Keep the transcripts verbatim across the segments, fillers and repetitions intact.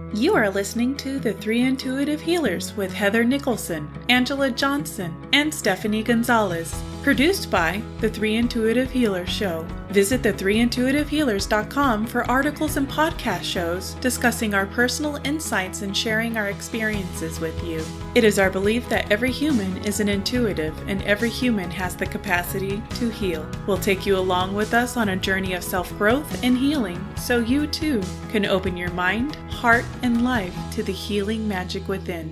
You are listening to The Three Intuitive Healers with Heather Nicholson, Angela Johnson, and Stephanie Gonzalez. Produced by The Three Intuitive Healers Show. Visit the three intuitive healers dot com for articles and podcast shows discussing our personal insights and sharing our experiences with you. It is our belief that every human is an intuitive and every human has the capacity to heal. We'll take you along with us on a journey of self-growth and healing so you too can open your mind, heart, and life to the healing magic within.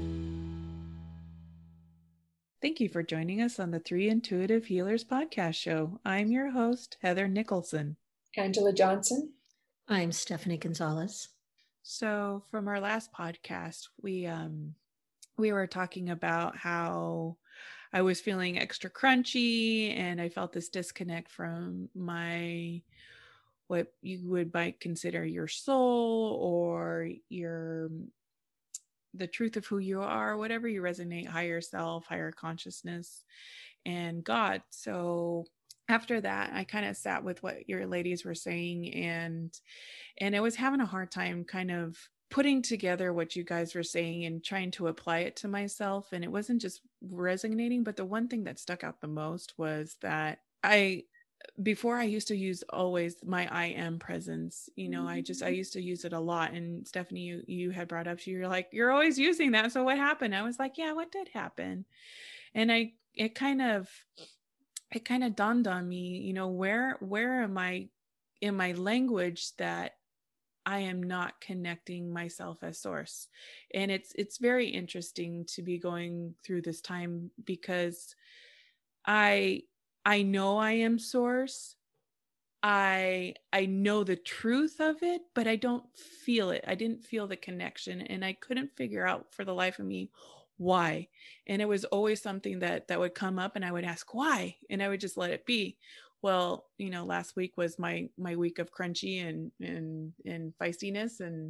Thank you for joining us on the Three Intuitive Healers podcast show. I'm your host, Heather Nicholson. Angela Johnson. I'm Stephanie Gonzalez. So from our last podcast, we um we were talking about how I was feeling extra crunchy and I felt this disconnect from my what you would might consider your soul or your the truth of who you are, whatever you resonate, higher self, higher consciousness, and God. So after that, I kind of sat with what your ladies were saying, and and I was having a hard time kind of putting together what you guys were saying and trying to apply it to myself. And it wasn't just resonating, but the one thing that stuck out the most was that I before I used to use always my I am presence, you know, I just, I used to use it a lot. And Stephanie, you, you had brought up, you're like, you're always using that. So what happened? I was like, yeah, what did happen? And I, it kind of, it kind of dawned on me, you know, where, where am I in my language that I am not connecting myself as source? And it's, it's very interesting to be going through this time because I, I know I am source. I I know the truth of it, but I don't feel it. I didn't feel the connection, and I couldn't figure out for the life of me why. And it was always something that that would come up and I would ask why, and I would just let it be. Well, you know, last week was my my week of crunchy and and and feistiness and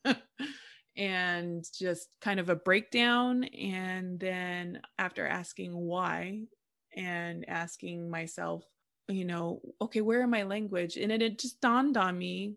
and just kind of a breakdown. And then after asking why, and asking myself, you know, okay, where are my language? And it, it just dawned on me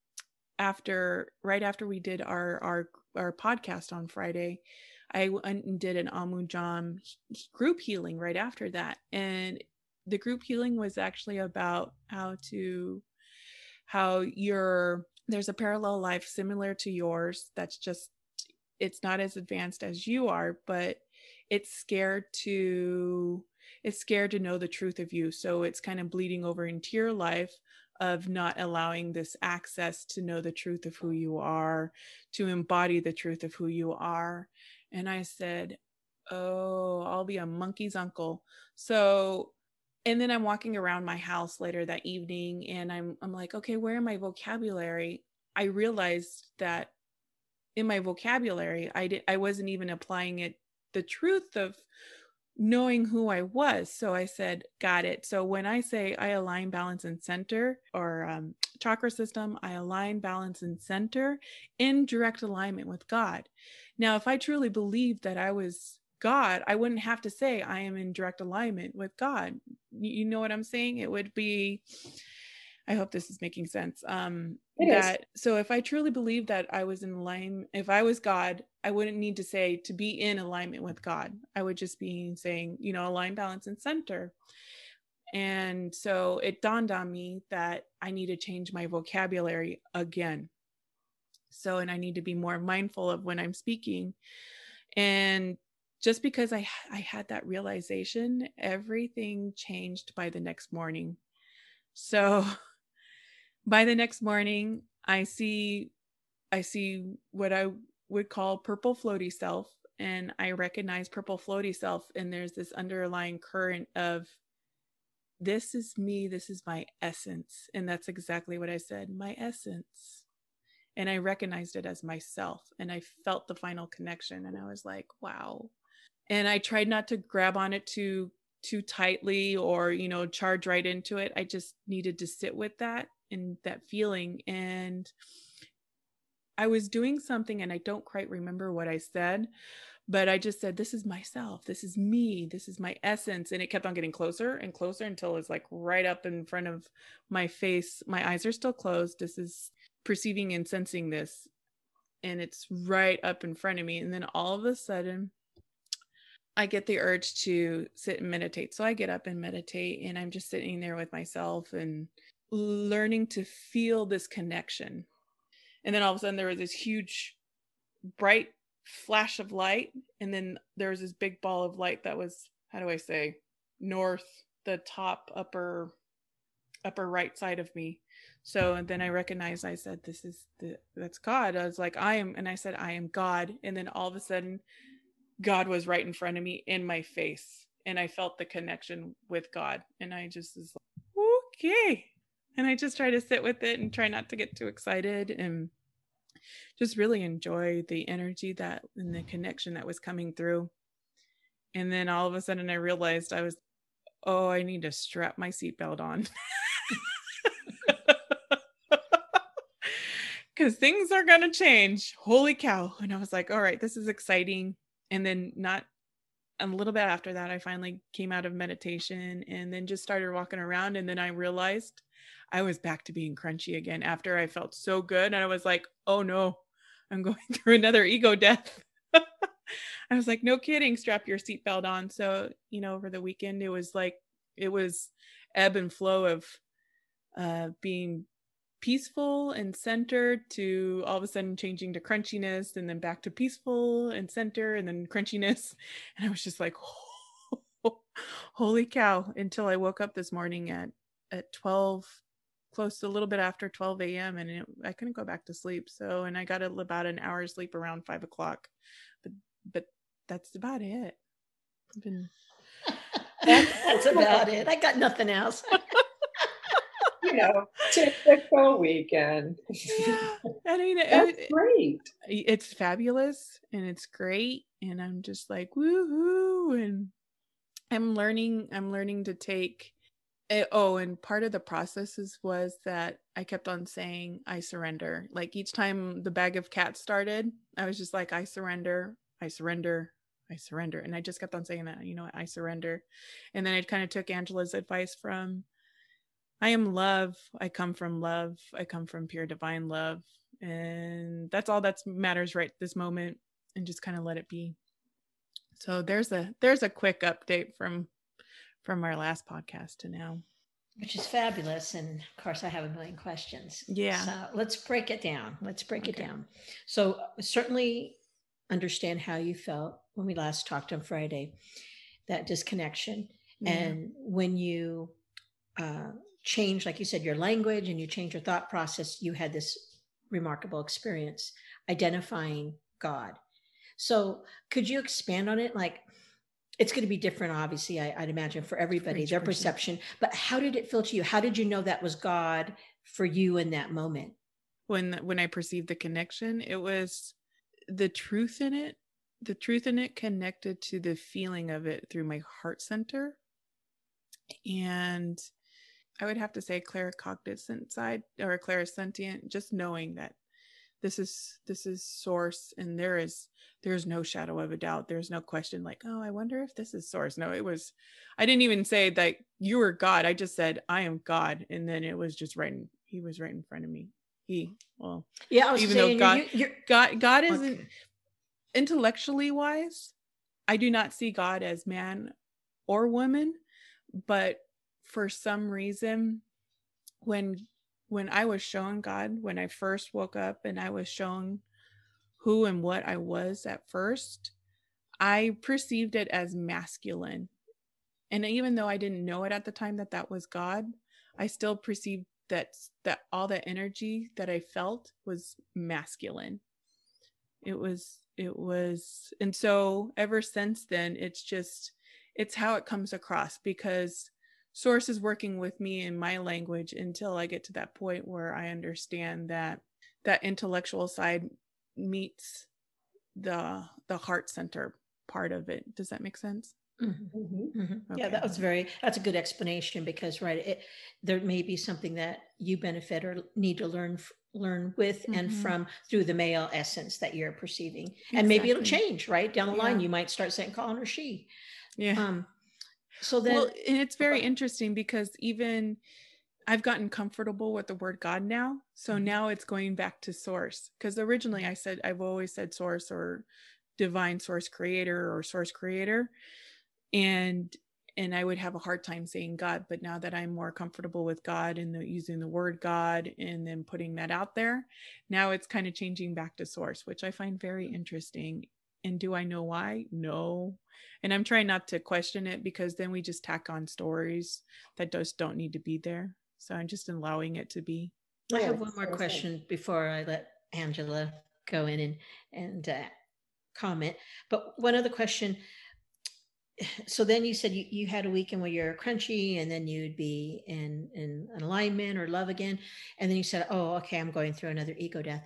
after, right after we did our, our, our podcast on Friday, I went and did an Amujam group healing right after that. And the group healing was actually about how to, how you're, there's a parallel life similar to yours. That's just, it's not as advanced as you are, but it's scared to, it's scared to know the truth of you. So it's kind of bleeding over into your life of not allowing this access to know the truth of who you are, to embody the truth of who you are. And I said, oh, I'll be a monkey's uncle. So, and then I'm walking around my house later that evening and I'm, I'm like, okay, where in my vocabulary? I realized that in my vocabulary, I did, I wasn't even applying it, the truth of knowing who I was. So I said, got it. So when I say I align, balance, and center, or um, chakra system, I align, balance, and center in direct alignment with God. Now, if I truly believed that I was God, I wouldn't have to say I am in direct alignment with God. You know what I'm saying? It would be, I hope this is making sense. Um, It that is. So if I truly believed that I was in alignment, if I was God, I wouldn't need to say to be in alignment with God. I would just be saying, you know, align, balance, and center. And so it dawned on me that I need to change my vocabulary again. So, and I need to be more mindful of when I'm speaking. And just because I I had that realization, everything changed by the next morning. So by the next morning, I see, I see what I would call purple floaty self. And I recognize purple floaty self. And there's this underlying current of, this is me, this is my essence. And that's exactly what I said, my essence. And I recognized it as myself. And I felt the final connection. And I was like, wow. And I tried not to grab on it too, too tightly or, you know, charge right into it. I just needed to sit with that and that feeling. And I was doing something and I don't quite remember what I said, but I just said, this is myself. This is me. This is my essence. And it kept on getting closer and closer until it's like right up in front of my face. My eyes are still closed. This is perceiving and sensing this. and it's right up in front of me. And then all of a sudden I get the urge to sit and meditate. So I get up and meditate, and I'm just sitting there with myself and learning to feel this connection. And then all of a sudden there was this huge bright flash of light, and then there was this big ball of light that was, how do I say, north, the top upper upper right side of me. So and then I recognized, I said, this is the that's God. I was like, I am, and I said, I am God. And then all of a sudden God was right in front of me in my face, and I felt the connection with God. And I just was like, okay. And I just try to sit with it and try not to get too excited, and just really enjoy the energy that and the connection that was coming through. And then all of a sudden I realized I was, oh, I need to strap my seatbelt on. Because things are going to change. Holy cow. And I was like, all right, this is exciting. And then not a little bit after that, I finally came out of meditation and then just started walking around. And then I realized I was back to being crunchy again after I felt so good. And I was like, oh no, I'm going through another ego death. I was like, no kidding, strap your seatbelt on. So, you know, over the weekend, it was like, it was ebb and flow of uh, being peaceful and centered to all of a sudden changing to crunchiness, and then back to peaceful and center, and then crunchiness. And I was just like, oh, holy cow, until I woke up this morning at, at twelve, close to a little bit after twelve a.m. and it, I couldn't go back to sleep. So, and I got about an hour's sleep around five o'clock, but, but that's about it. I've been... That's about it. I got nothing else. You know, typical weekend. Yeah, I mean, that's it, great. It's fabulous and it's great, and I'm just like woohoo! And I'm learning. I'm learning to take. It, oh, and part of the processes was that I kept on saying, "I surrender." Like each time the bag of cats started, I was just like, "I surrender. I surrender. I surrender." And I just kept on saying that. You know, I surrender. And then I kind of took Angela's advice from, I am love. I come from love. I come from pure divine love. And that's all that matters right this moment, and just kind of let it be. So there's a there's a quick update from from our last podcast to now. Which is fabulous. And of course, I have a million questions. Yeah. So let's break it down. Let's break Okay. it down. So certainly understand how you felt when we last talked on Friday, that disconnection. Yeah. And when you uh, change, like you said, your language and you change your thought process, you had this remarkable experience identifying God. So could you expand on it? Like, it's going to be different, obviously, I, I'd imagine, for everybody, their person. perception. But how did it feel to you? How did you know that was God for you in that moment? When when I perceived the connection, it was the truth in it. The truth in it connected to the feeling of it through my heart center. And I would have to say claircognizant side, or clairsentient, just knowing that this is this is source, and there is there's no shadow of a doubt. There's no question like, oh, I wonder if this is source. No, it was, I didn't even say that you were God. I just said, I am God. And then it was just right in, he was right in front of me. He, well, yeah, I was even saying, though God, you're, you're, God, God isn't okay. Intellectually wise, I do not see God as man or woman, but for some reason, when when I was shown God, when I first woke up and I was shown who and what I was at first, I perceived it as masculine. And even though I didn't know it at the time that that was God, I still perceived that that all that energy that I felt was masculine. It was, it was, and so ever since then, it's just, it's how it comes across, because Source is working with me in my language until I get to that point where I understand that that intellectual side meets the the heart center part of it. Does that make sense? Mm-hmm. Mm-hmm. Okay. Yeah, that was very, that's a good explanation, because, right, it, there may be something that you benefit or need to learn learn with mm-hmm. and from through the male essence that you're perceiving. Exactly. And maybe it'll change, right? Down the yeah. line, you might start saying, calling her she. Yeah. Um, so then, well, and it's very okay. interesting, because even I've gotten comfortable with the word God now. So Mhm. now it's going back to source. Because originally I said, I've always said source or divine source creator or source creator. And and I would have a hard time saying God. But now that I'm more comfortable with God and the, using the word God and then putting that out there, now it's kind of changing back to source, which I find very interesting. And do I know why? No. And I'm trying not to question it, because then we just tack on stories that just don't need to be there. So I'm just allowing it to be. I Yeah, have one more that was nice. question before I let Angela go in and and uh, comment. But one other question. So then you said you, you had a weekend where you're crunchy, and then you'd be in in alignment or love again, and then you said, "Oh, okay, I'm going through another ego death."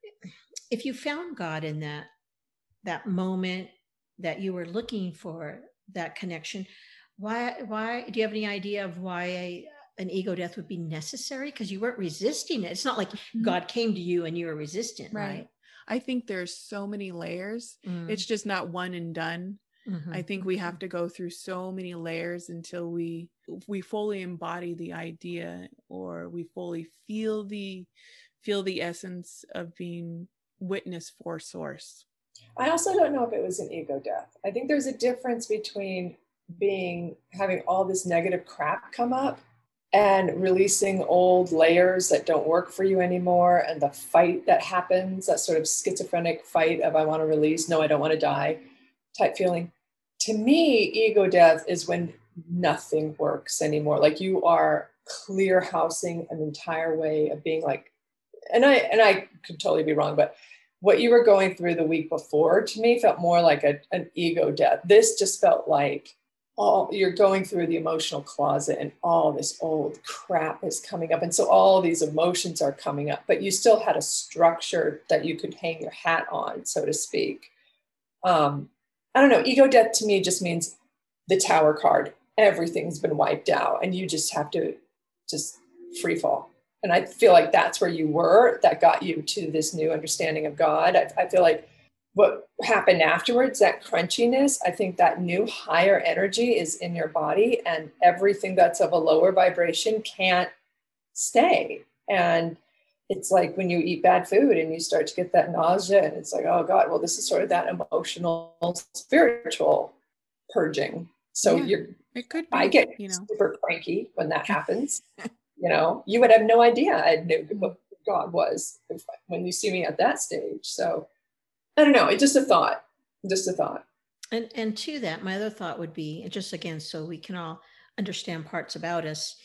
If you found God in that that moment that you were looking for that connection, why why do you have any idea of why a, an ego death would be necessary? Because you weren't resisting it. It's not like Mhm. God came to you and you were resistant, Right. right? I think there's so many layers. Mm. It's just not one and done. Mhm. I think we have to go through so many layers until we we fully embody the idea, or we fully feel the feel the essence of being witness for source. I also don't know if it was an ego death. I think there's a difference between being having all this negative crap come up and releasing old layers that don't work for you anymore, and the fight that happens, that sort of schizophrenic fight of I want to release, no, I don't want to die type feeling. To me, ego death is when nothing works anymore. Like you are clear housing an entire way of being, like, and I and I could totally be wrong, but what you were going through the week before to me felt more like a, an ego death. This just felt like all you're going through the emotional closet, and all this old crap is coming up. And so all these emotions are coming up, but you still had a structure that you could hang your hat on, so to speak. Um, I don't know. Ego death to me just means the tower card. Everything's been wiped out, and you just have to just free fall. And I feel like that's where you were. That got you to this new understanding of God. I, I feel like what happened afterwards, that crunchiness, I think that new higher energy is in your body, and everything that's of a lower vibration can't stay. And it's like when you eat bad food and you start to get that nausea, and it's like, oh God, well, this is sort of that emotional, spiritual purging. So Yeah, you're, it could be, I get you know. super cranky when that happens. You know, you would have no idea I knew what God was if, when you see me at that stage. So I don't know. It's just a thought, just a thought. And and to that, my other thought would be, just again, so we can all understand parts about us.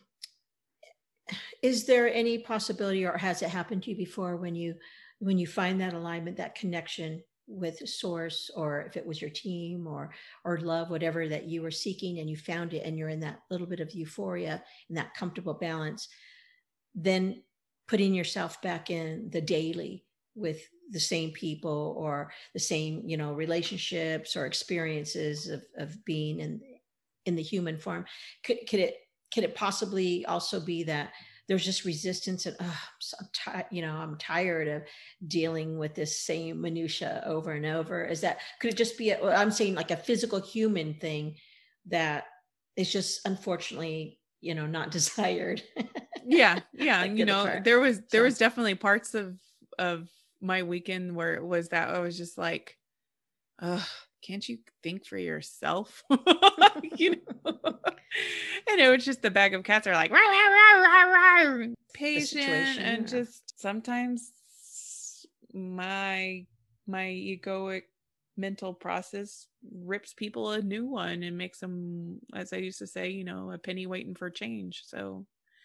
Is there any possibility, or has it happened to you before, when you when you find that alignment, that connection with source, or if it was your team or or love, whatever that you were seeking, and you found it, and you're in that little bit of euphoria and that comfortable balance, then putting yourself back in the daily with the same people or the same, you know, relationships or experiences of, of being in in the human form, could, could it could it possibly also be that there's just resistance, and oh, I'm so tired, you know, I'm tired of dealing with this same minutia over and over? Is that, could it just be a, I'm saying like a physical human thing that is just unfortunately, you know, not desired? Yeah, yeah, Like you the other know, part. there was there So- was definitely parts of of my weekend where it was that I was just like, ugh, can't you think for yourself? You know? And it was just the bag of cats are like, "Rah, rah, rah, rah, rah," patient, situation, and yeah. just sometimes my my egoic mental process rips people a new one and makes them, as I used to say, you know, a penny waiting for change. So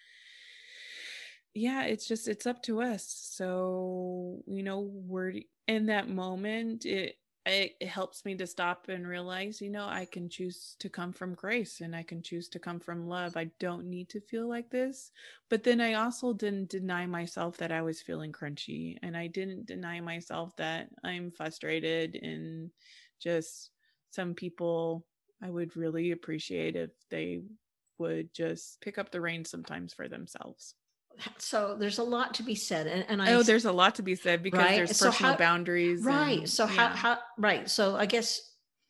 yeah, it's just it's up to us. So, you know, we're in that moment, it it, it helps me to stop and realize, you know, I can choose to come from grace, and I can choose to come from love. I don't need to feel like this. But then I also didn't deny myself that I was feeling crunchy, and I didn't deny myself that I'm frustrated. And just some people, I would really appreciate if they would just pick up the reins sometimes for themselves. So there's a lot to be said, and, and I Oh, there's a lot to be said, because right. there's So personal how boundaries. right? And So how yeah. how right? So I guess,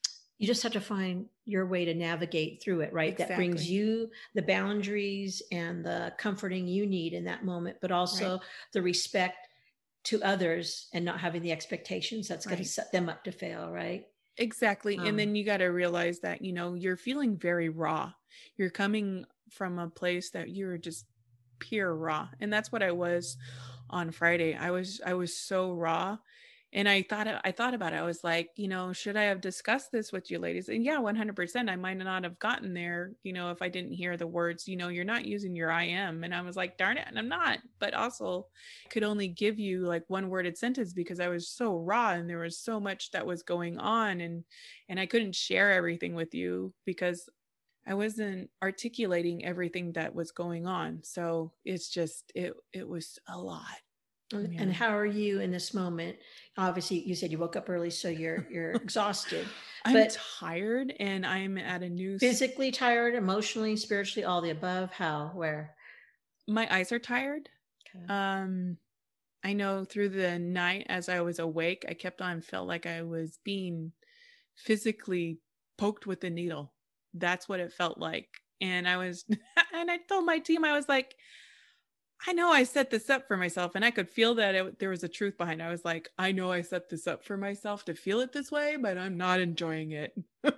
You just have to find your way to navigate through it, right? That brings Exactly. you the boundaries and the comforting you need in that moment, but also Right. the respect to others and not having the expectations that's going to Right. set them up to fail, right? Exactly. And Um, then you got to realize that, you know, you're feeling very raw. You're coming from a place that you're just pure raw. And that's what I was on Friday. I was I was so raw. And I thought I thought about it. I was like, you know, should I have discussed this with you ladies? And yeah, one hundred percent I might not have gotten there, you know, if I didn't hear the words, you know, you're not using your I am. And I was like, darn it, and I'm not. But also could only give you like one worded sentence because I was so raw and there was so much that was going on, and and I couldn't share everything with you because I wasn't articulating everything that was going on. So it's just it it was a lot. and Yeah. and how are you in this moment? Obviously, you said you woke up early, so you're you're exhausted, I'm but tired and I'm at a new s- physically tired, emotionally, spiritually, all the above. How? Where? my eyes are tired. Okay. Um I know through the night as I was awake, I kept on felt like I was being physically poked with a needle. That's what it felt like. And I was, and I told my team, I was like, I know I set this up for myself. And I could feel that it, there was a truth behind it. I was like, I know I set this up for myself to feel it this way, but I'm not enjoying it.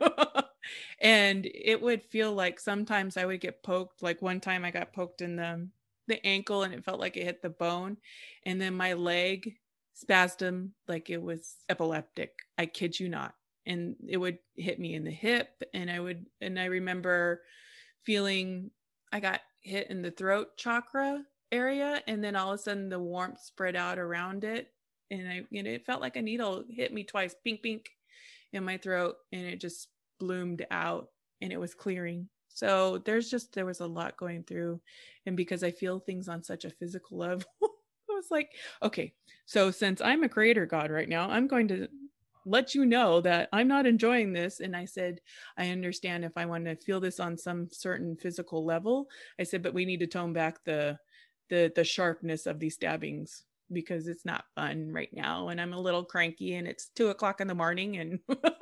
And it would feel like sometimes I would get poked. Like one time I got poked in the, the ankle and it felt like it hit the bone. And then my leg spasmed like it was epileptic. I kid you not. And it would hit me in the hip. And I would, and I remember feeling I got hit in the throat chakra area, and then all of a sudden the warmth spread out around it, and I, you know, it felt like a needle hit me twice, pink, pink, in my throat, and it just bloomed out, and it was clearing. So there's just there was a lot going through, and because I feel things on such a physical level, I was like, okay, so since I'm a creator god right now, I'm going to let you know that I'm not enjoying this. And I said, I understand if I want to feel this on some certain physical level. I said, but we need to tone back the the the sharpness of these stabbings because it's not fun right now. And I'm a little cranky and it's two o'clock in the morning. And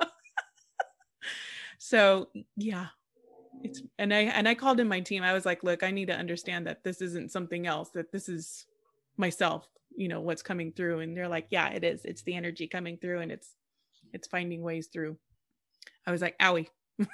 so yeah, it's and I and I called in my team. I was like, look, I need to understand that this isn't something else, that this is myself, you know, what's coming through. And they're like, yeah, it is. It's the energy coming through and it's it's finding ways through. I was like, owie.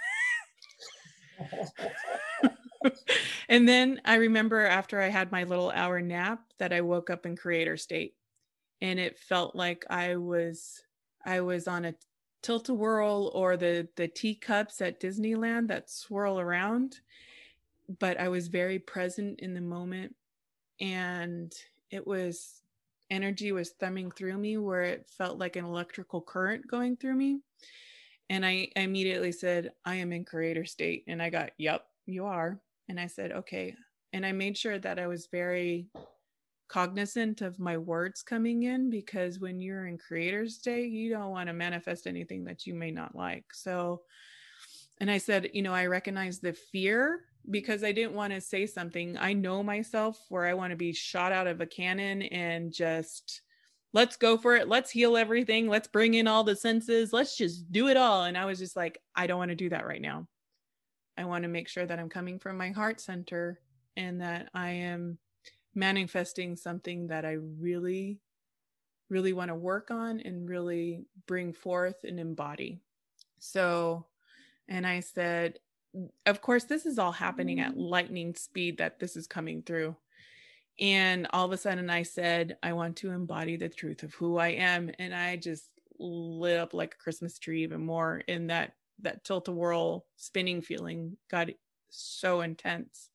And then I remember after I had my little hour nap that I woke up in creator state, and it felt like I was I was on a tilt-a-whirl or the the teacups at Disneyland that swirl around, but I was very present in the moment, and it was energy was thumbing through me where it felt like an electrical current going through me. And I immediately said, I am in creator state. And I got, yep, you are. And I said, okay. And I made sure that I was very cognizant of my words coming in, because when you're in creator state, you don't want to manifest anything that you may not like. So, and I said, you know, I recognize the fear because I didn't want to say something. I know myself where I want to be shot out of a cannon and just let's go for it. Let's heal everything. Let's bring in all the senses. Let's just do it all. And I was just like, I don't want to do that right now. I want to make sure that I'm coming from my heart center and that I am manifesting something that I really, really want to work on and really bring forth and embody. So, and I said, of course, this is all happening at lightning speed that this is coming through. And all of a sudden I said, I want to embody the truth of who I am. And I just lit up like a Christmas tree even more. In that, that tilt-a-whirl spinning feeling got so intense.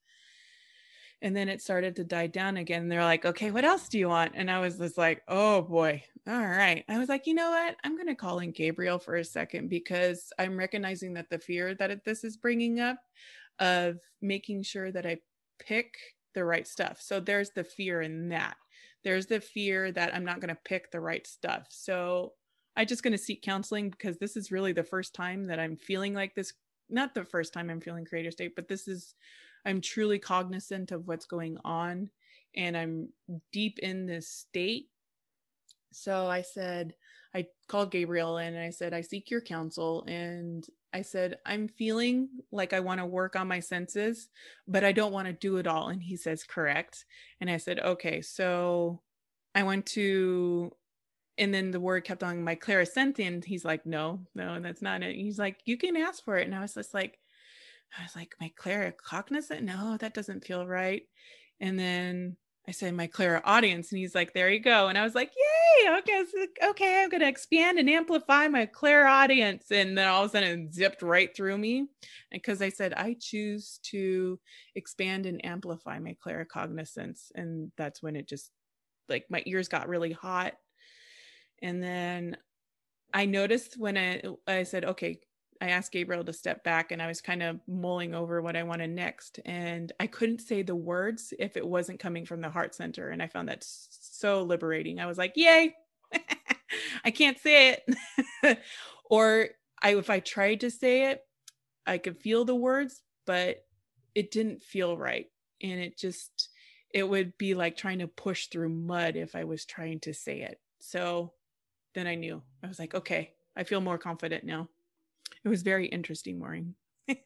And then it started to die down again. They're like, okay, what else do you want? And I was just like, oh boy. All right. I was like, you know what? I'm going to call in Gabriel for a second, because I'm recognizing that the fear that it, this is bringing up of making sure that I pick the right stuff. So there's the fear in that. There's the fear that I'm not going to pick the right stuff. So I'm just going to seek counseling, because this is really the first time that I'm feeling like this. Not the first time I'm feeling creator state, but this is, I'm truly cognizant of what's going on and I'm deep in this state. So I said, I called Gabriel in and I said, I seek your counsel. And I said, I'm feeling like I want to work on my senses, but I don't want to do it all. And he says, correct. And I said, okay. So I went to, and then the word kept on my clairsentient. He's like, no, no, that's not it. He's like, you can ask for it. And I was just like, I was like, my claircognizant? No, that doesn't feel right. And then I said, my clairaudience. And he's like, there you go. And I was like, yay. Okay. So, okay. I'm going to expand and amplify my clairaudience. And then all of a sudden it zipped right through me. And because I said, I choose to expand and amplify my claircognizance. And that's when it just, like, my ears got really hot. And then I noticed when I, I said, okay, I asked Gabriel to step back, and I was kind of mulling over what I wanted next. And I couldn't say the words if it wasn't coming from the heart center. And I found that so liberating. I was like, yay, I can't say it. Or I, if I tried to say it, I could feel the words, but it didn't feel right. And it just, it would be like trying to push through mud if I was trying to say it. So then I knew. I was like, okay, I feel more confident now. It was very interesting, Maureen.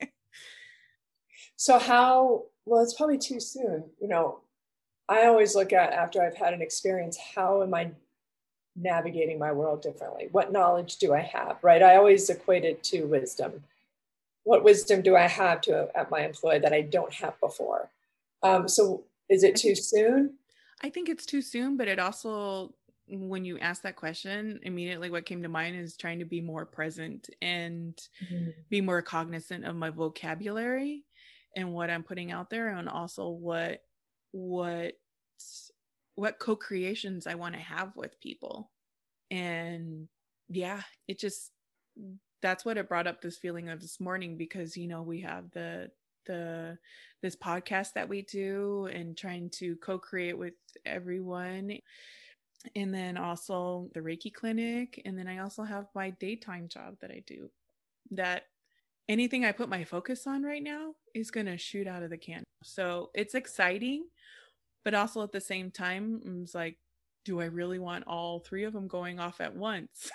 So how, well, it's probably too soon. You know, I always look at, after I've had an experience, how am I navigating my world differently? What knowledge do I have, right? I always equate it to wisdom. What wisdom do I have to at my employ that I don't have before? Um, so is it too soon? I think it's too soon, but it also, when you ask that question, immediately what came to mind is trying to be more present and mm-hmm. be more cognizant of my vocabulary and what I'm putting out there, and also what what what co-creations I want to have with people. And yeah, it just, that's what it brought up, this feeling of this morning, because, you know, we have the the this podcast that we do and trying to co-create with everyone. And then also the Reiki clinic. And then I also have my daytime job that I do, that anything I put my focus on right now is going to shoot out of the can. So it's exciting, but also at the same time, it's like, do I really want all three of them going off at once?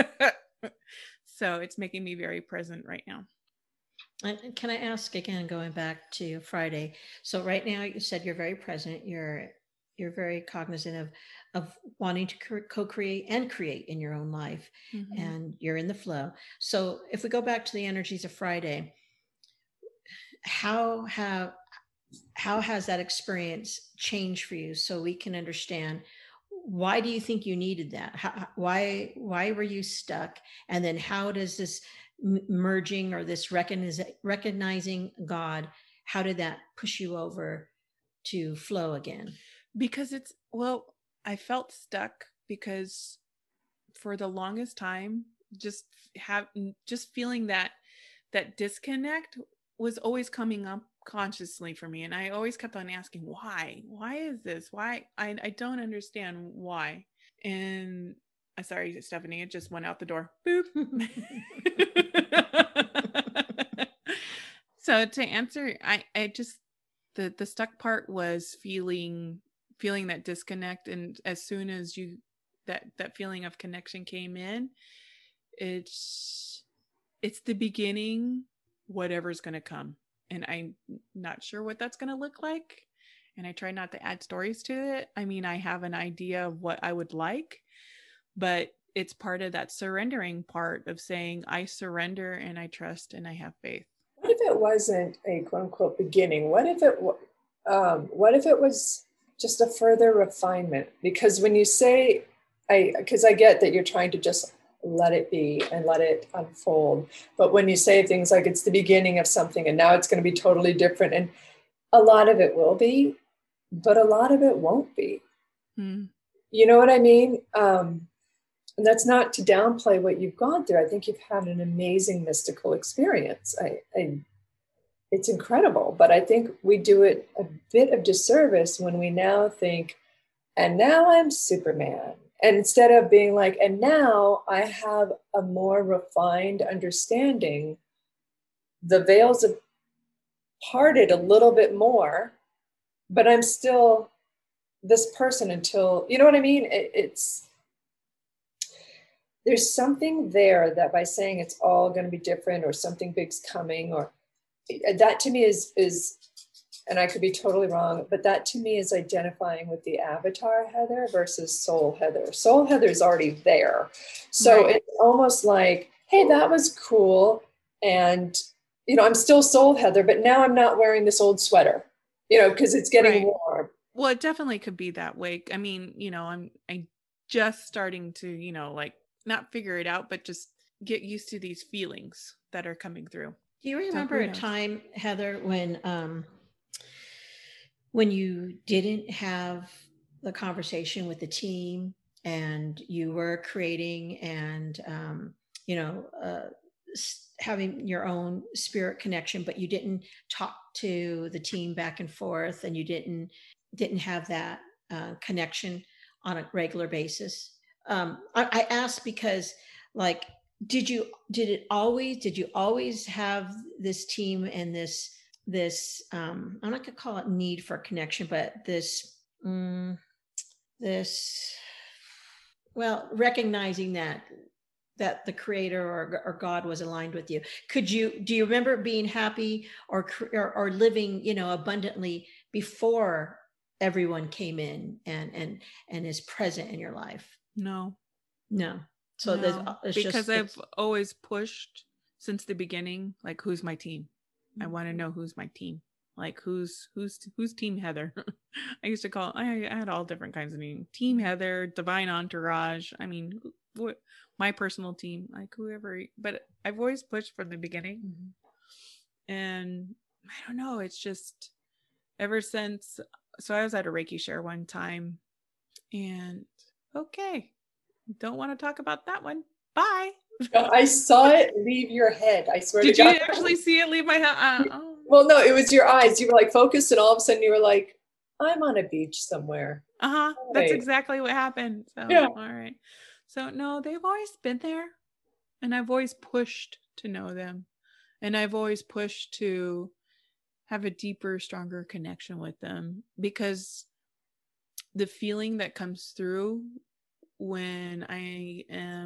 So it's making me very present right now. And can I ask again, going back to Friday? So right now you said you're very present. You're You're very cognizant of, of wanting to co-create and create in your own life, mm-hmm. and you're in the flow. So if we go back to the energies of Friday, how have how has that experience changed for you, so we can understand, why do you think you needed that? How, why why were you stuck? And then how does this merging, or this recogniz- recognizing God, how did that push you over to flow again? Because it's, well, I felt stuck because for the longest time, just have just feeling that that disconnect was always coming up consciously for me. And I always kept on asking, why? Why is this? Why? I, I don't understand why. And I'm sorry, Stephanie, it just went out the door. Boop. So to answer, I, I just, the, the stuck part was feeling feeling that disconnect. And as soon as you that that feeling of connection came in, it's it's the beginning, whatever's going to come. And I'm not sure what that's going to look like, and I try not to add stories to it. I mean, I have an idea of what I would like, but it's part of that surrendering part of saying, I surrender and I trust and I have faith. What if it wasn't a quote unquote beginning? What if it um what if it was just a further refinement? Because when you say, I, because I get that you're trying to just let it be and let it unfold. But when you say things like it's the beginning of something and now it's going to be totally different, and a lot of it will be, but a lot of it won't be. Hmm. You know what I mean? Um, and that's not to downplay what you've gone through. I think you've had an amazing mystical experience. I, I It's incredible, but I think we do it a bit of disservice when we now think, and now I'm Superman. And instead of being like, and now I have a more refined understanding, the veils have parted a little bit more, but I'm still this person until, you know what I mean? It, it's, there's something there that by saying it's all going to be different or something big's coming, or that to me is, is, and I could be totally wrong, but that to me is identifying with the avatar Heather versus soul Heather. Soul Heather is already there. So right. It's almost like, hey, that was cool. And, you know, I'm still soul Heather, but now I'm not wearing this old sweater, you know, because it's getting right. warm. Well, it definitely could be that way. I mean, you know, I'm, I'm just starting to, you know, like not figure it out, but just get used to these feelings that are coming through. Do you remember so a time, Heather, when, um, when you didn't have the conversation with the team and you were creating and, um, you know, uh, having your own spirit connection, but you didn't talk to the team back and forth, and you didn't, didn't have that uh, connection on a regular basis? Um, I, I asked because, like, did you, did it always, did you always have this team and this, this, um, I'm not gonna call it need for connection, but this, um, this, well, recognizing that, that the creator or, or God was aligned with you. Could you, do you remember being happy or, or, or living, you know, abundantly before everyone came in and, and, and is present in your life? No, no. So no, there's, it's because just, I've it's, always pushed since the beginning, like, who's my team? I want to know who's my team. Like, who's, who's, who's team Heather? I used to call, I, I had all different kinds of names. Team Heather, Divine Entourage. I mean, what, my personal team, like whoever, but I've always pushed from the beginning. Mm-hmm. And I don't know, it's just ever since, so I was at a Reiki share one time and okay, don't want to talk about that one. Bye. I saw it leave your head. I swear Did to God. Did you actually see it leave my head? Uh, oh. Well, no, it was your eyes. You were like focused and all of a sudden you were like, I'm on a beach somewhere. Uh-huh. Right. That's exactly what happened. So, yeah. All right. So, no, they've always been there. And I've always pushed to know them. And I've always pushed to have a deeper, stronger connection with them. Because the feeling that comes through when I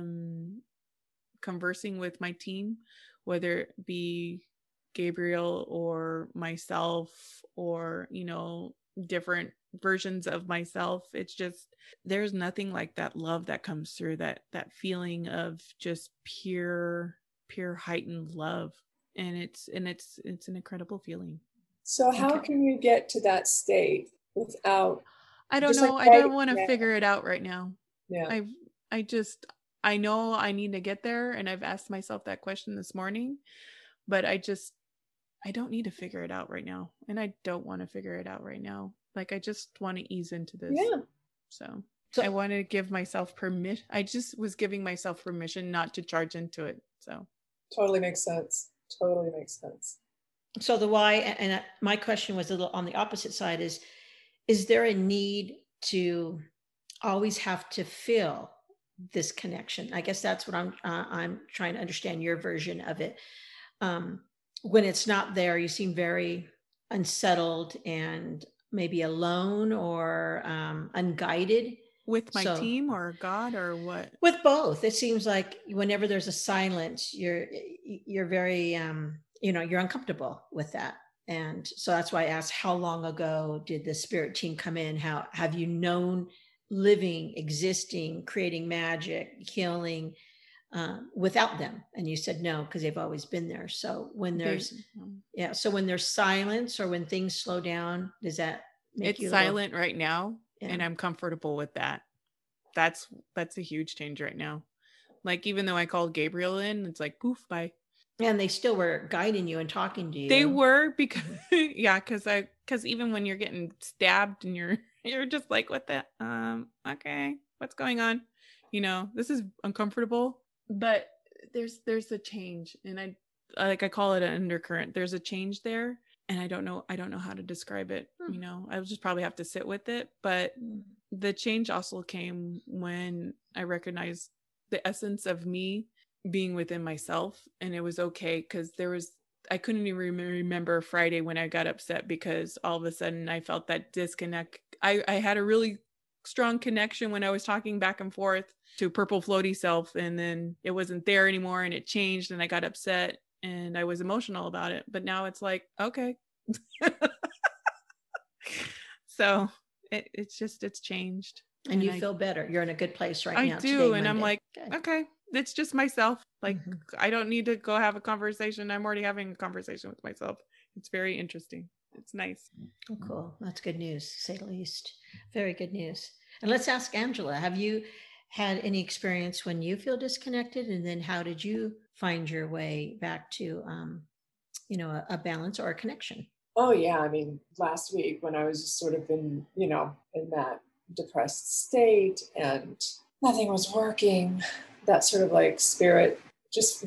am conversing with my team, whether it be Gabriel or myself or, you know, different versions of myself, it's just, there's nothing like that love that comes through, that that feeling of just pure pure heightened love. And it's and it's it's an incredible feeling. So how okay. can you get to that state without, I don't know, like, I don't want to yeah. figure it out right now. Yeah. I I just I know I need to get there, and I've asked myself that question this morning, but I just I don't need to figure it out right now. And I don't want to figure it out right now. Like, I just want to ease into this. Yeah. So, so I want to give myself permission. I just was giving myself permission not to charge into it. So totally makes sense. Totally makes sense. So the why, and my question was a little on the opposite side, is, is there a need to always have to feel this connection? I guess that's what I'm, uh, I'm trying to understand your version of it. Um, when it's not there, you seem very unsettled and maybe alone or um, unguided. With my so, team or God or what? With both. It seems like whenever there's a silence, you're, you're very, um, you know, you're uncomfortable with that. And so that's why I asked, how long ago did the spirit team come in? How have you known living, existing, creating magic, healing, Uh, without them? And you said no, because they've always been there. So when there's, yeah. So when there's silence or when things slow down, does that make it's you silent little... right now? Yeah. And I'm comfortable with that. That's, that's a huge change right now. Like, even though I called Gabriel in, it's like, poof, bye. And they still were guiding you and talking to you. They were, because yeah, because I, because even when you're getting stabbed and you're, you're just like, what the, um, okay, what's going on? You know, this is uncomfortable. But there's there's a change, and I like I call it an undercurrent. There's a change there, and I don't know I don't know how to describe it. Hmm. You know, I'll just probably have to sit with it. But the change also came when I recognized the essence of me being within myself, and it was okay, because there was I couldn't even remember Friday when I got upset because all of a sudden I felt that disconnect. I I had a really strong connection when I was talking back and forth to purple floaty self, and then it wasn't there anymore and it changed and I got upset and I was emotional about it. But now it's like, okay. So it, it's just, it's changed. And, and you I, feel better. You're in a good place right I now. I do. Today, and Monday. I'm like, good. Okay, it's just myself. Like, Mm-hmm. I don't need to go have a conversation. I'm already having a conversation with myself. It's very interesting. It's nice. Oh, cool. That's good news, to say the least. Very good news. And let's ask Angela, have you had any experience when you feel disconnected? And then how did you find your way back to, um, you know, a, a balance or a connection? Oh, yeah. I mean, last week when I was just sort of in, you know, in that depressed state and nothing was working, that sort of like spirit just.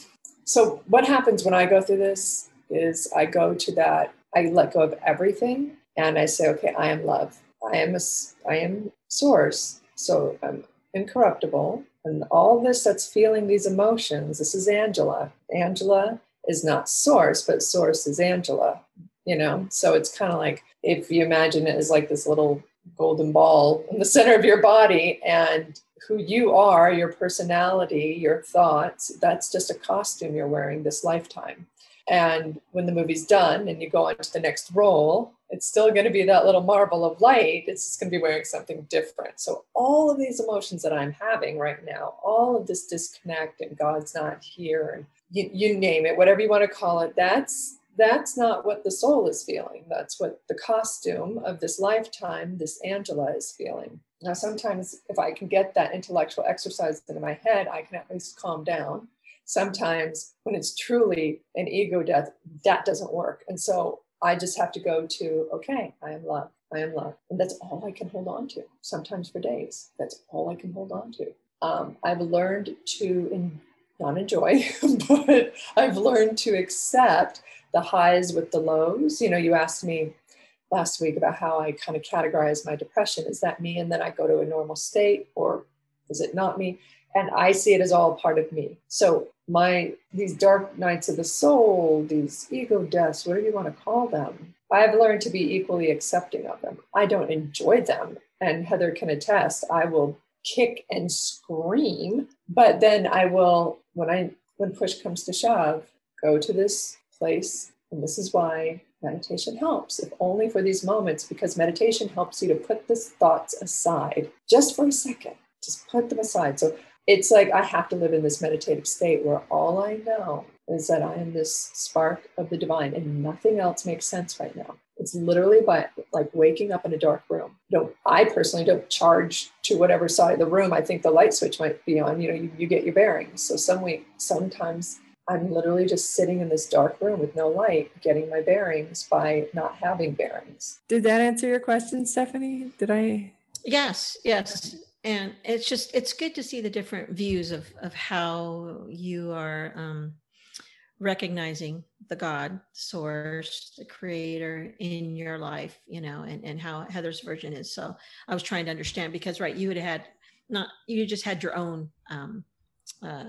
So what happens when I go through this is I go to that, I let go of everything and I say, okay, I am love. I am a, I am source. So I'm incorruptible. And all this that's feeling these emotions, this is Angela. Angela is not source, but source is Angela, you know? So it's kind of like, if you imagine it as like this little golden ball in the center of your body, and who you are, your personality, your thoughts, that's just a costume you're wearing this lifetime. And when the movie's done and you go on to the next role, it's still going to be that little marble of light. It's just going to be wearing something different. So all of these emotions that I'm having right now, all of this disconnect and God's not here, and you, you name it, whatever you want to call it, that's that's not what the soul is feeling. That's what the costume of this lifetime, this Angela, is feeling. Now, sometimes if I can get that intellectual exercise into my head, I can at least calm down. Sometimes when it's truly an ego death, that doesn't work. And so I just have to go to, okay, I am love. I am love. And that's all I can hold on to, sometimes for days. That's all I can hold on to. Um, I've learned to in, not enjoy, but I've learned to accept the highs with the lows. You know, you asked me last week about how I kind of categorize my depression. Is that me? And then I go to a normal state, or is it not me? And I see it as all part of me. So my, these dark nights of the soul, these ego deaths, whatever you want to call them, I've learned to be equally accepting of them. I don't enjoy them. And Heather can attest, I will kick and scream, but then I will, when I, when push comes to shove, go to this place. And this is why meditation helps, if only for these moments, because meditation helps you to put these thoughts aside just for a second, just put them aside. So it's like, I have to live in this meditative state where all I know is that I am this spark of the divine and nothing else makes sense right now. It's literally by like waking up in a dark room. Don't, I personally don't charge to whatever side of the room I think the light switch might be on. You know, you, you get your bearings. So some week, sometimes I'm literally just sitting in this dark room with no light, getting my bearings by not having bearings. Did that answer your question, Stephanie? Did I? Yes, yes. And it's just, it's good to see the different views of, of how you are um, recognizing the God, source, the creator in your life, you know, and, and how Heather's version is. So I was trying to understand because, right, you would have had not, you just had your own um, uh,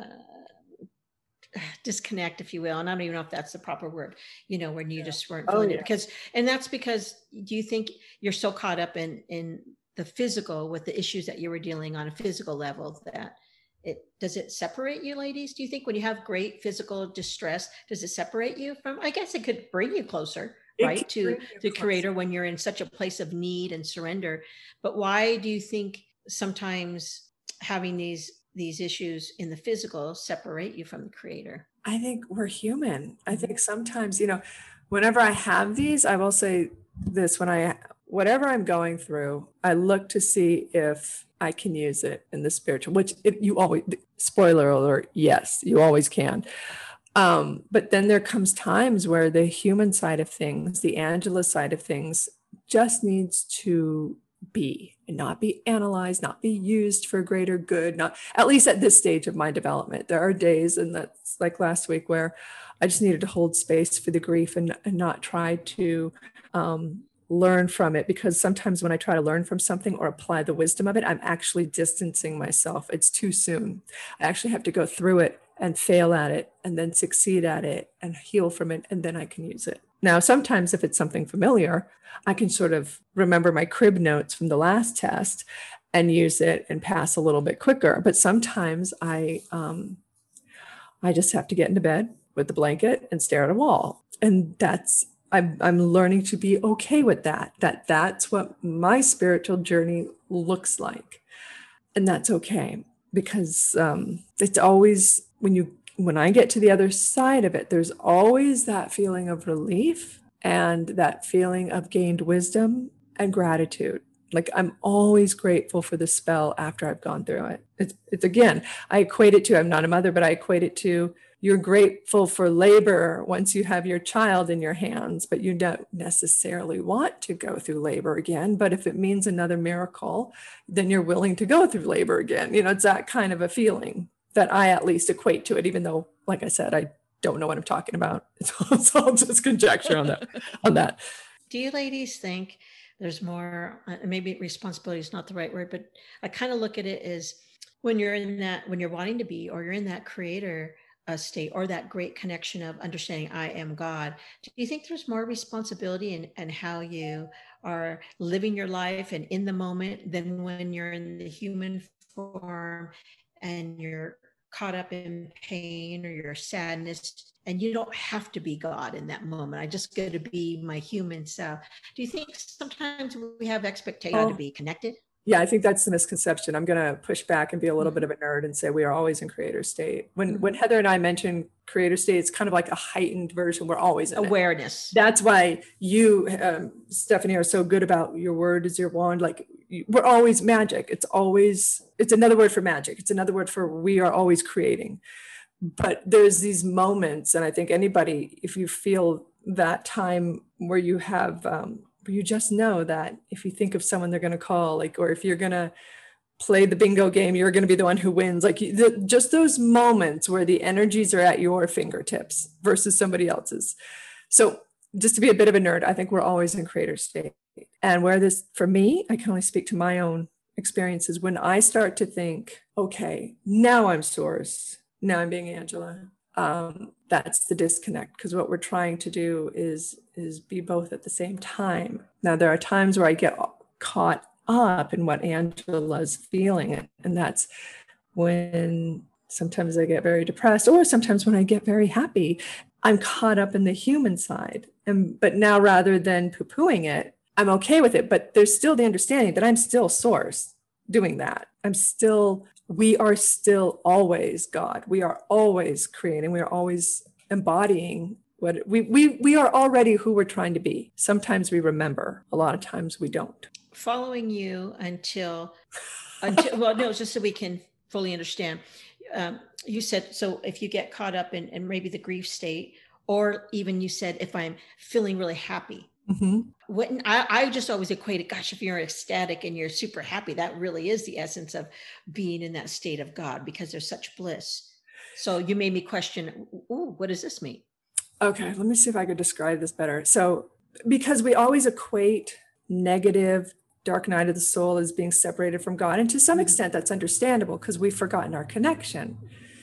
disconnect, if you will. And I don't even know if that's the proper word, you know, when you yeah. just weren't feeling oh, yeah. it because, and that's because, do you think you're so caught up in, in the physical with the issues that you were dealing on a physical level that it, does it separate you, ladies? Do you think when you have great physical distress, does it separate you from, I guess it could bring you closer, it right? To the creator when you're in such a place of need and surrender. But why do you think sometimes having these these issues in the physical separate you from the creator? I think we're human. I think sometimes, you know, whenever I have these, I will say this, when I, whatever I'm going through, I look to see if I can use it in the spiritual, which it, you always, spoiler alert, yes, you always can. Um, but then there comes times where the human side of things, the Angela side of things, just needs to be and not be analyzed, not be used for greater good, not at least at this stage of my development. There are days, and that's like last week, where I just needed to hold space for the grief and, and not try to um, learn from it, because sometimes when I try to learn from something or apply the wisdom of it, I'm actually distancing myself. It's too soon. I actually have to go through it and fail at it and then succeed at it and heal from it, and then I can use it. Now, sometimes if it's something familiar, I can sort of remember my crib notes from the last test and use it and pass a little bit quicker. But sometimes I, um, I just have to get into bed with the blanket and stare at a wall. And that's, I'm, I'm learning to be okay with that, that that's what my spiritual journey looks like. And that's okay, because um, it's always, when you, when I get to the other side of it, there's always that feeling of relief and that feeling of gained wisdom and gratitude. Like, I'm always grateful for the spell after I've gone through it. It's, it's again, I equate it to, I'm not a mother, but I equate it to, you're grateful for labor once you have your child in your hands, but you don't necessarily want to go through labor again. But if it means another miracle, then you're willing to go through labor again. You know, it's that kind of a feeling that I at least equate to it, even though, like I said, I don't know what I'm talking about. It's all, it's all just conjecture on that, on that. Do you ladies think there's more, uh, maybe responsibility is not the right word, but I kind of look at it as when you're in that, when you're wanting to be, or you're in that creator uh, state, or that great connection of understanding I am God. Do you think there's more responsibility in, in how you are living your life and in the moment than when you're in the human form and you're caught up in pain or your sadness, and you don't have to be God in that moment? I just get to be my human self. Do you think sometimes we have expectation oh. to be connected? Yeah, I think that's the misconception. I'm going to push back and be a little mm-hmm. bit of a nerd and say we are always in creator state. When mm-hmm. when Heather and I mention creator state, it's kind of like a heightened version. We're always in awareness. It. That's why you, um, Stephanie, are so good about your word is your wand. Like, we're always magic. It's always, it's another word for magic. It's another word for we are always creating. But there's these moments, and I think anybody, if you feel that time where you have, um, where you just know that if you think of someone they're going to call, like, or if you're going to play the bingo game, you're going to be the one who wins. Like, the, just those moments where the energies are at your fingertips versus somebody else's. So just to be a bit of a nerd, I think we're always in creator state. And where this, for me, I can only speak to my own experiences. When I start to think, okay, now I'm source, now I'm being Angela, um, that's the disconnect, because what we're trying to do is is be both at the same time. Now, there are times where I get caught up in what Angela's feeling, and that's when sometimes I get very depressed, or sometimes when I get very happy. I'm caught up in the human side, and but now rather than poo-pooing it, I'm okay with it. But there's still the understanding that I'm still source doing that. I'm still. We are still always God. We are always creating. We are always embodying what we, we, we are already who we're trying to be. Sometimes we remember, a lot of times we don't. Following you until, until well, no, just so we can fully understand. Um, you said, so if you get caught up in, in maybe the grief state, or even you said, if I'm feeling really happy, mm-hmm. When I, I just always equated, gosh, if you're ecstatic and you're super happy, that really is the essence of being in that state of God, because there's such bliss. So you made me question, ooh, what does this mean? Okay, let me see if I could describe this better. So because we always equate negative, dark night of the soul as being separated from God. And to some extent, that's understandable because we've forgotten our connection.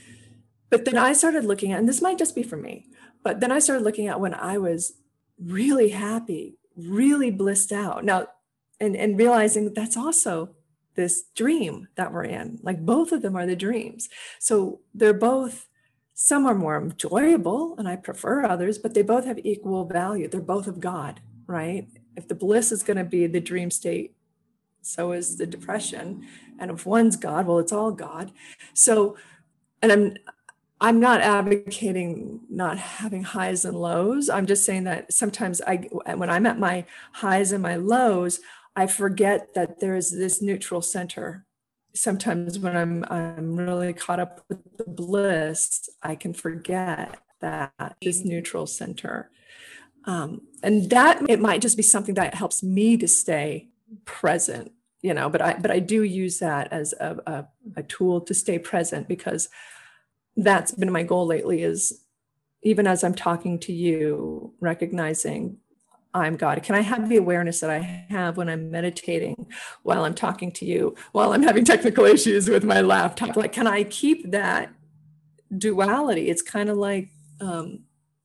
But then I started looking at, and this might just be for me, but then I started looking at when I was really happy, really blissed out. Now, and, and realizing that's also this dream that we're in. Like, both of them are the dreams. So they're both, some are more enjoyable and I prefer others, but they both have equal value. They're both of God, right? If the bliss is going to be the dream state, so is the depression. And if one's God, well, it's all God. So, and I'm, I'm not advocating not having highs and lows. I'm just saying that sometimes I, when I'm at my highs and my lows, I forget that there is this neutral center. Sometimes when I'm I'm really caught up with the bliss, I can forget that this neutral center. Um, and that, it might just be something that helps me to stay present, you know, but I but I do use that as a, a, a tool to stay present, because that's been my goal lately, is even as I'm talking to you, recognizing I'm God. Can I have the awareness that I have when I'm meditating, while I'm talking to you, while I'm having technical issues with my laptop? Like, can I keep that duality? It's kind of like, um,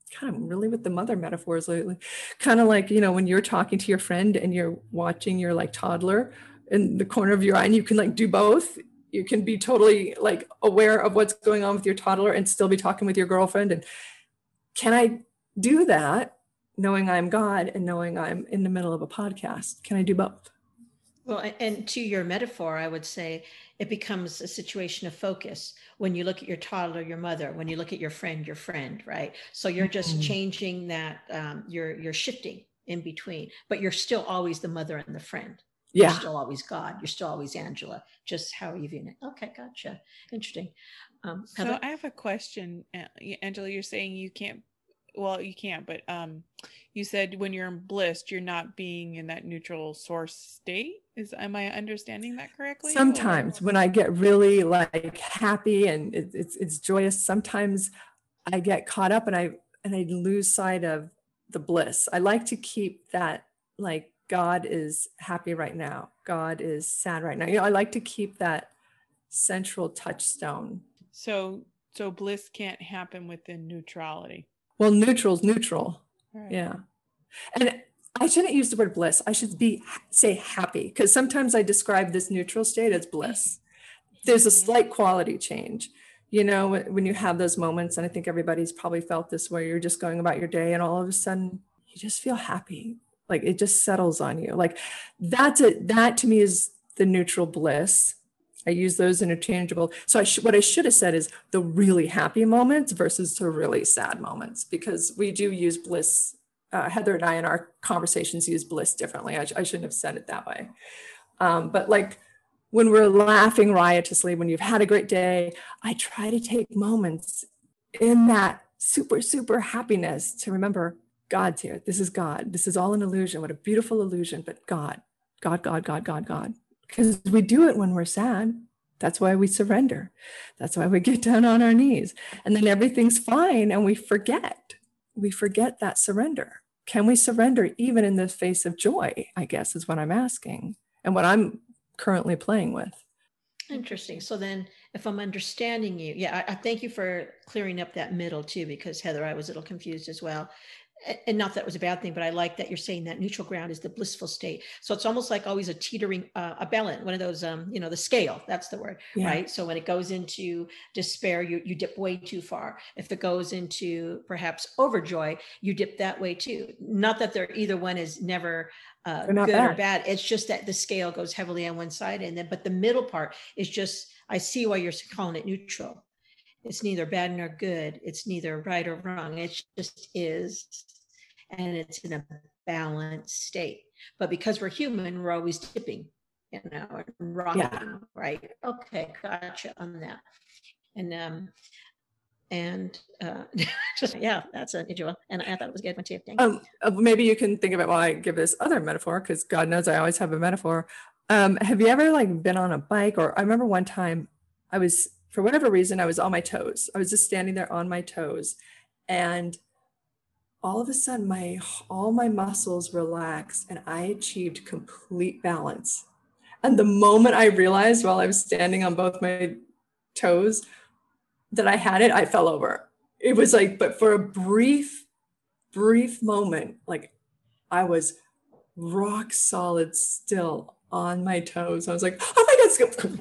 kind of really with the mother metaphors lately, kind of like, you know, when you're talking to your friend and you're watching your like toddler in the corner of your eye, and you can like do both. You can be totally like aware of what's going on with your toddler and still be talking with your girlfriend. And can I do that knowing I'm God and knowing I'm in the middle of a podcast? Can I do both? Well, a- and to your metaphor, I would say it becomes a situation of focus when you look at your toddler, your mother, when you look at your friend, your friend, right? So you're just Mhm. changing that, um, you're you're shifting in between, but you're still always the mother and the friend. You're Yeah. still always God. You're still always Angela. Just how you view it. Okay, gotcha. Interesting. Um, So Heather? I have a question, uh, y- Angela. You're saying you can't. Well, you can't, but um, you said when you're in bliss, you're not being in that neutral source state. Is am I understanding that correctly? Or Sometimes when I get really like happy and it, it's it's joyous, sometimes I get caught up and I and I lose sight of the bliss. I like to keep that, like, God is happy right now. God is sad right now. You know, I like to keep that central touchstone. so so bliss can't happen within neutrality. Well, neutral's neutral. Right. Yeah. And I shouldn't use the word bliss. I should be say happy, because sometimes I describe this neutral state as bliss. There's a Mhm. slight quality change. You know, when when you have those moments, and I think everybody's probably felt this, where you're just going about your day and all of a sudden you just feel happy. Like it just settles on you. Like that's a that to me is the neutral bliss. I use those interchangeable. So I sh- what I should have said is the really happy moments versus the really sad moments, because we do use bliss. Uh, Heather and I in our conversations use bliss differently. I, sh- I shouldn't have said it that way. Um, but like when we're laughing riotously, when you've had a great day, I try to take moments in that super, super happiness to remember God's here. This is God. This is all an illusion. What a beautiful illusion, but God, God, God, God, God, God. Because we do it when we're sad. That's why we surrender. That's why we get down on our knees. And then everything's fine and we forget. We forget that surrender. Can we surrender even in the face of joy, I guess, is what I'm asking and what I'm currently playing with. Interesting. So then if I'm understanding you, yeah, I, I thank you for clearing up that middle too, because Heather, I was a little confused as well. A- And not that was a bad thing, but I like that you're saying that neutral ground is the blissful state. So it's almost like always a teetering, uh, a balance, one of those, um, you know, the scale, that's the word, Yeah. right? So when it goes into despair, you, you dip way too far. If it goes into perhaps overjoy, you dip that way too. Not that there, either one is never uh, They're not good or bad. bad. It's just that the scale goes heavily on one side. And then, but the middle part is just, I see why you're calling it neutral. It's neither bad nor good. It's neither right or wrong. It just is. And it's in a balanced state. But because we're human, we're always dipping, you know, and rocking, Yeah. right? Okay, gotcha on that. And um, and uh, just yeah, that's an unusual. And I thought it was a good one too. Thank you. Um, uh, maybe you can think of it while I give this other metaphor, because God knows I always have a metaphor. Um, have you ever like been on a bike? Or I remember one time I was, for whatever reason, I was on my toes. I was just standing there on my toes, and all of a sudden my all my muscles relaxed and I achieved complete balance. And the moment I realized while I was standing on both my toes that I had it, I fell over. It was like, but for a brief, brief moment, like I was rock solid still on my toes. I was like, oh my God,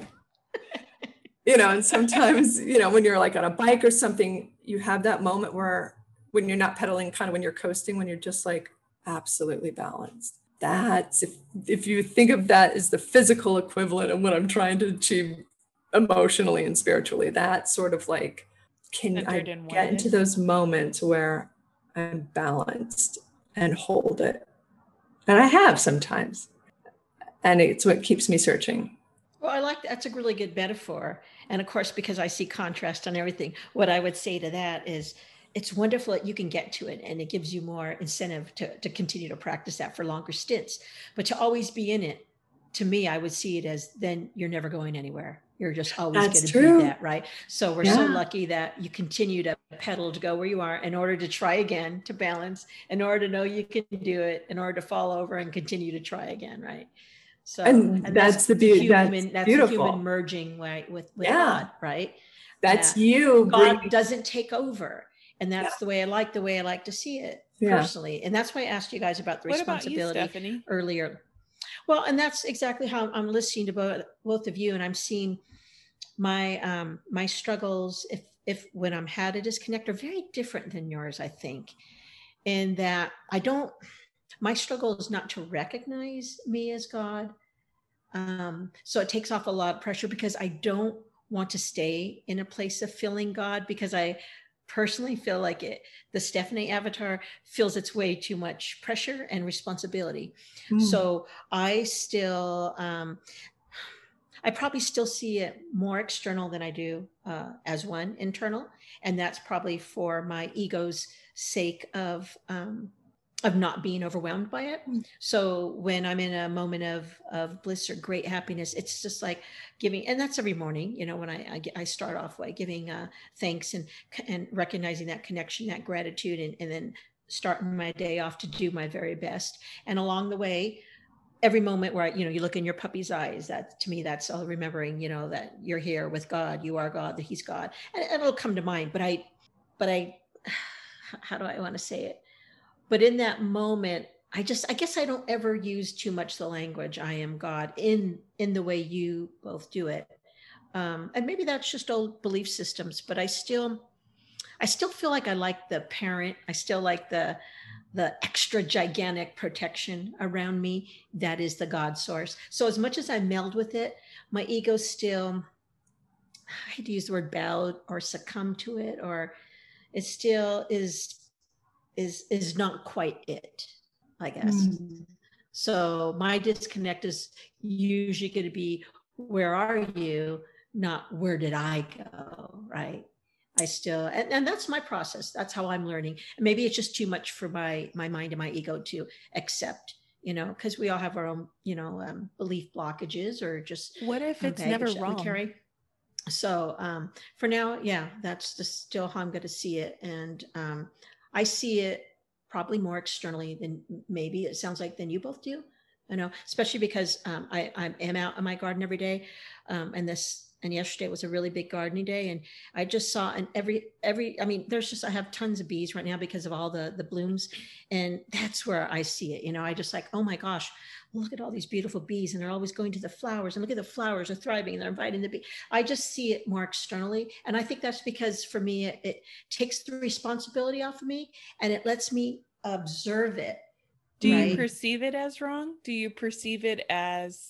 you know, and sometimes, you know, when you're like on a bike or something, you have that moment where when you're not pedaling, kind of when you're coasting, when you're just like absolutely balanced. That's if if you think of that as the physical equivalent of what I'm trying to achieve emotionally and spiritually, that sort of like, can I Centered in get into oneness. those moments where I'm balanced and hold it? And I have sometimes. And it's what keeps me searching. Well, I like that's a really good metaphor. And of course, because I see contrast on everything, what I would say to that is it's wonderful that you can get to it and it gives you more incentive to, to continue to practice that for longer stints. But to always be in it, to me, I would see it as then you're never going anywhere. You're just always That's going to true. be that, right? So we're so Yeah. lucky that you continue to pedal to go where you are in order to try again, to balance, in order to know you can do it, in order to fall over and continue to try again, right? So, And and that's the beauty- that's human, that's a beautiful. human merging, right, with, with Yeah. God, right? That's That you God bringing- doesn't take over. And that's Yeah. the way I like the way I like to see it Yeah. personally. And that's why I asked you guys about the What about you, responsibility Stephanie? earlier. Well, and that's exactly how I'm listening to both, both of you, and I'm seeing my um, my struggles if if when I'm had a disconnect are very different than yours, I think, in that I don't. My struggle is not to recognize me as God, um, so it takes off a lot of pressure because I don't want to stay in a place of feeling God, because I personally feel like it, the Stephanie avatar feels its way too much pressure and responsibility. Mm. So I still, um, I probably still see it more external than I do uh, as one internal. And that's probably for my ego's sake of, um, of not being overwhelmed by it. So when I'm in a moment of, of bliss or great happiness, it's just like giving, and that's every morning, you know, when I, I, I start off by giving uh, thanks and, and recognizing that connection, that gratitude, and, and then starting my day off to do my very best. And along the way, every moment where, you know, you look in your puppy's eyes, that to me, that's all remembering, you know, that you're here with God, you are God, that he's God. And, and it'll come to mind, but I, but I, how do I want to say it? But in that moment, I just, I guess I don't ever use too much the language, I am God, in, in the way you both do it. Um, and maybe that's just old belief systems, but I still, I still feel like I like the parent. I still like the, the extra gigantic protection around me. That is the God source. So as much as I meld with it, my ego still, I hate to use the word bow or succumb to it, or it still is, is is not quite it, I guess. Mm. So my disconnect is usually going to be, where are you, not where did I go, right? I still, and, and that's my process. That's how I'm learning. And maybe it's just too much for my my mind and my ego to accept, you know, because we all have our own, you know, um, belief blockages, or just what if um, it's never that wrong? we carry. So um, for now, yeah, that's just still how I'm going to see it. And um, I see it probably more externally than maybe it sounds like than you both do. I know, especially because um, I, I am out in my garden every day. Um, and this, and yesterday was a really big gardening day. And I just saw, and every, every, I mean, there's just, I have tons of bees right now because of all the, the blooms. And that's where I see it. You know, I just like, oh my gosh, look at all these beautiful bees, and they're always going to the flowers, and look at the flowers are thriving, and they're inviting the bee. I just see it more externally. And I think that's because for me, it, it takes the responsibility off of me, and it lets me observe it. Do right? you perceive it as wrong? Do you perceive it as,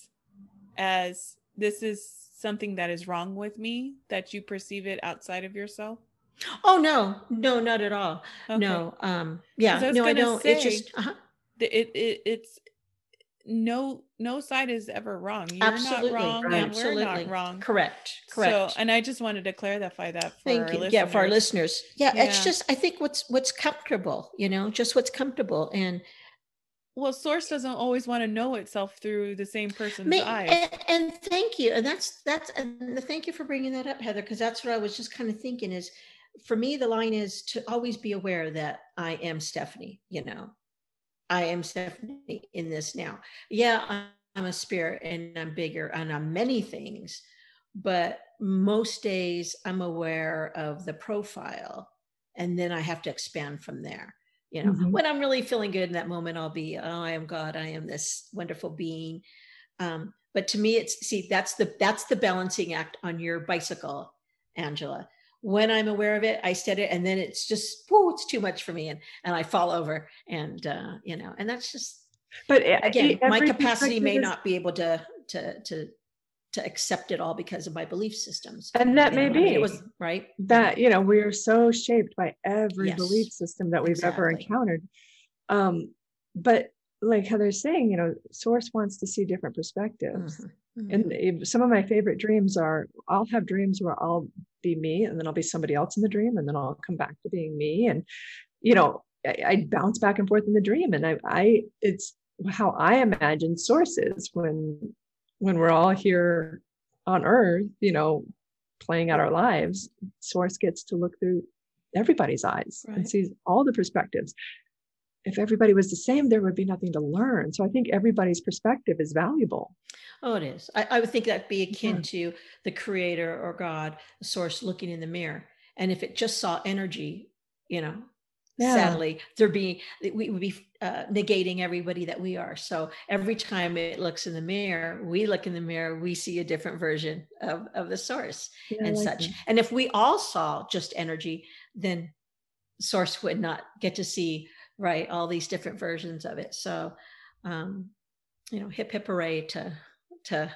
as this is something that is wrong with me, that you perceive it outside of yourself? Oh, no, no, not at all. Okay. No. Um, yeah, I no, I don't. Say, it's just, uh-huh. it, it, it's, no no side is ever wrong. You're absolutely, not wrong, right. and absolutely. we're not wrong. Correct. Correct. So, and I just wanted to clarify that for Thank our you. listeners. Yeah, for our listeners. Yeah, yeah, it's just, I think what's what's comfortable, you know, just what's comfortable. And well, source doesn't always want to know itself through the same person's may, eyes. And, and thank you. And that's that's and thank you for bringing that up, Heather, because that's what I was just kind of thinking is, for me, the line is to always be aware that I am Stephanie, you know. I am Stephanie in this now. Yeah, I'm a spirit, and I'm bigger, and I'm many things, but most days I'm aware of the profile, and then I have to expand from there. You know, mm-hmm. when I'm really feeling good in that moment, I'll be, oh, I am God, I am this wonderful being. Um, but to me, it's, see, that's the that's the balancing act on your bicycle, Angela. When I'm aware of it, I set it, and then it's just, whoa, it's too much for me. And, and I fall over, and, uh, you know, and that's just, but again, my capacity may is, not be able to, to, to, to accept it all because of my belief systems. And that you may know, be, I mean, it was, right. That, you know, we are so shaped by every yes, belief system that we've exactly. ever encountered. Um, but like Heather's saying, you know, source wants to see different perspectives. Mm-hmm. Mm-hmm. And some of my favorite dreams are, I'll have dreams where I'll be me, and then I'll be somebody else in the dream, and then I'll come back to being me. And, you know, I, I bounce back and forth in the dream. And I, I, it's how I imagine sources when, when we're all here on earth, you know, playing out our lives. Source gets to look through everybody's eyes, right, and sees all the perspectives. If everybody was the same, there would be nothing to learn. So I think everybody's perspective is valuable. Oh, it is. I, I would think that'd be akin yeah. to the creator or God, the source, looking in the mirror. And if it just saw energy, you know, Yeah. sadly, there be we would be uh, negating everybody that we are. So every time it looks in the mirror, we look in the mirror, we see a different version of, of the source Yeah, I and like such. that. And if we all saw just energy, then source would not get to see, right, all these different versions of it. So, um, you know, hip hip hooray to to,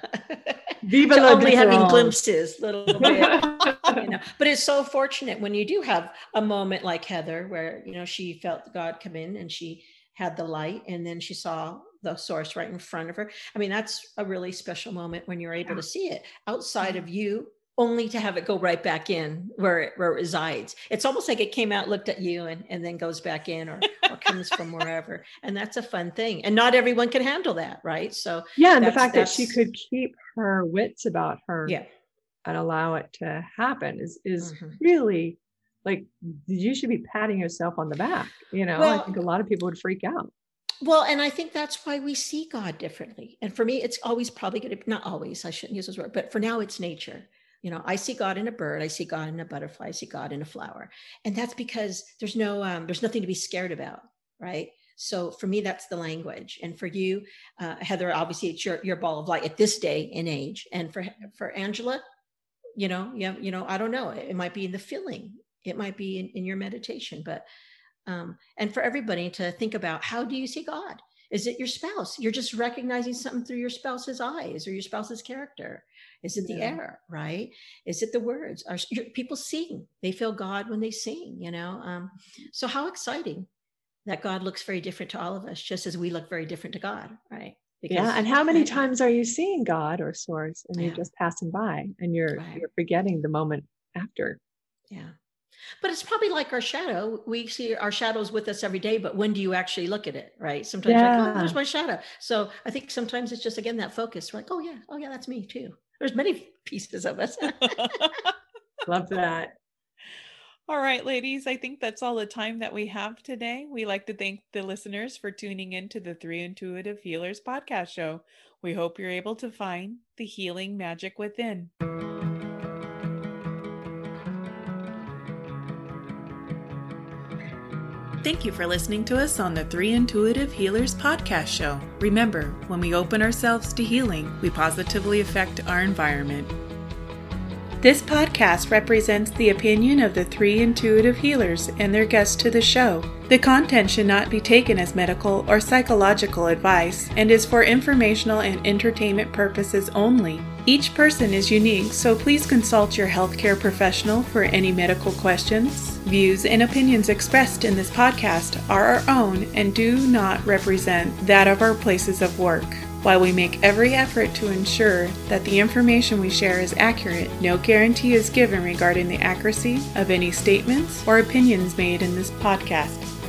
Viva to la only having difference. glimpses, little bit. You know, but it's so fortunate when you do have a moment like Heather, where, you know, she felt God come in and she had the light, and then she saw the source right in front of her. I mean, that's a really special moment when you're able Yeah. to see it outside of you, only to have it go right back in where it, where it resides. It's almost like it came out, looked at you, and, and then goes back in, or, or comes from wherever. And that's a fun thing. And not everyone can handle that, right? So Yeah, and the that's- fact that she that's- could keep her wits about her yeah. and allow it to happen is is Mhm. really, like, you should be patting yourself on the back. You know, Well- I think a lot of people would freak out. Well, and I think that's why we see God differently. And for me, it's always probably going to, not always, I shouldn't use this word, but for now it's nature. You know, I see God in a bird, I see God in a butterfly, I see God in a flower. And that's because there's no, um, there's nothing to be scared about, right? So for me, that's the language. And for you, uh, Heather, obviously it's your, your ball of light at this day and age. And for, for Angela, you know, yeah, you know, I don't know, it might be in the feeling, it might be in, in your meditation, but, um, and for everybody to think about, how do you see God? Is it your spouse? You're just recognizing something through your spouse's eyes or your spouse's character. Is it the Yeah. air, right? Is it the words? Are your, people sing? They feel God when they sing, you know? Um, so how exciting that God looks very different to all of us, just as we look very different to God, right? Because, Yeah, and how many right? times are you seeing God or source and you're Yeah. just passing by and you're Right. you're forgetting the moment after? Yeah. But it's probably like our shadow. We see our shadows with us every day, but when do you actually look at it, right? Sometimes you're like, oh, Yeah. there's my shadow. So I think sometimes it's just, again, that focus. We're like, oh yeah, oh yeah, that's me too. There's many pieces of us. Love that. All right, ladies, I think that's all the time that we have today. We like to thank the listeners for tuning in to the Three Intuitive Healers podcast show. We hope you're able to find the healing magic within. Thank you for listening to us on the Three Intuitive Healers podcast show. Remember, when we open ourselves to healing, we positively affect our environment. This podcast represents the opinion of the Three Intuitive Healers and their guests to the show. The content should not be taken as medical or psychological advice and is for informational and entertainment purposes only. Each person is unique, so please consult your healthcare professional for any medical questions. Views and opinions expressed in this podcast are our own and do not represent that of our places of work. While we make every effort to ensure that the information we share is accurate, no guarantee is given regarding the accuracy of any statements or opinions made in this podcast.